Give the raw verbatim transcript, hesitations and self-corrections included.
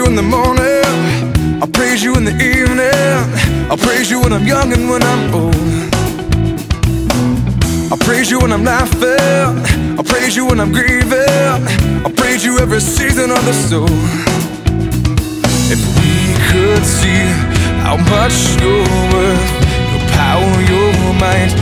you in the morning, I'll praise you in the evening. I'll praise you when I'm young and when I'm old. I'll praise you when I'm laughing, I'll praise you when I'm grieving. I'll praise you every season of the soul. If we could see how much you're worth, your power, your might,